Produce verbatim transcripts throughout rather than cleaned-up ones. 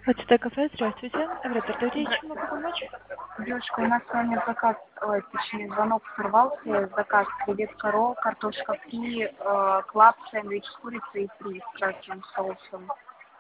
ПЦТ кафе, здравствуйте. Оператор речь, Здра- могу помочь? Девушка, у нас с вами заказ, ой, точнее, звонок сорвался. Заказ креветка ролл, картошка фри, э, клаб, сэндвич с курицей и фри с красным соусом.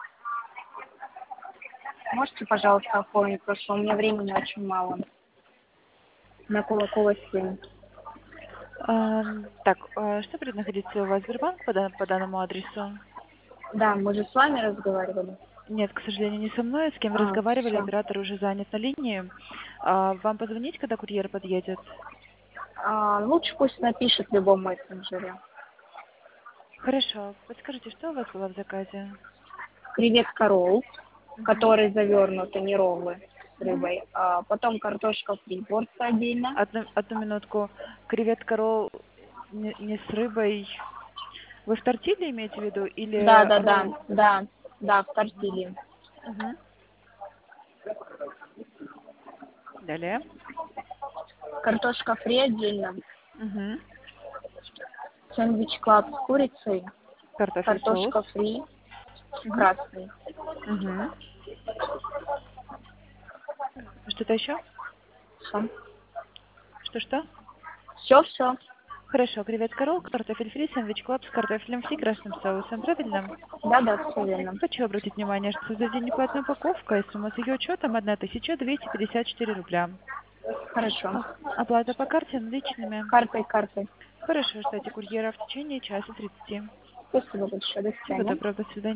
Можете, пожалуйста, оформить, потому что у меня времени очень мало. На Кулакова семь. Ам, так, а что будет находиться у вас Сбербанк по, дан- по данному адресу? Да, мы же с вами разговаривали. Нет, к сожалению, не со мной. С кем вы А, разговаривали, все. оператор уже занят на линии. А, вам позвонить, когда курьер подъедет? А, лучше пусть напишет в любом мессенджере. Хорошо. Подскажите, что у вас было в заказе? Креветка ролл, Мгм. который завернут, а не роллы с Мгм. рыбой. А, потом картошка фри, порция отдельно. Одну, одну минутку. Креветка ролл не, не с рыбой. Вы в тортиле имеете в виду Да, или да, да, ролл? да, да, в тортилье. Мгм. Далее. Картошка фри отдельно. Мгм. Сэндвич клаб с курицей. Картофель соус. Картошка фри Мгм. красный. Мгм. Что-то еще? Все. Что-что? Все, все. Хорошо, креветка ролл, картофель фри, сэндвич клаб с картофелем фри, красным соусом, правильно? Да, да, все верно. Хочу обратить внимание, что за день неплатная упаковка, и сумма с ее учетом тысяча двести пятьдесят четыре рубля. Хорошо. А- Оплата по карте наличными. Картой, картой. Хорошо, ждите курьера в течение часа тридцати. Спасибо большое. До Всего свидания. доброго, до свидания.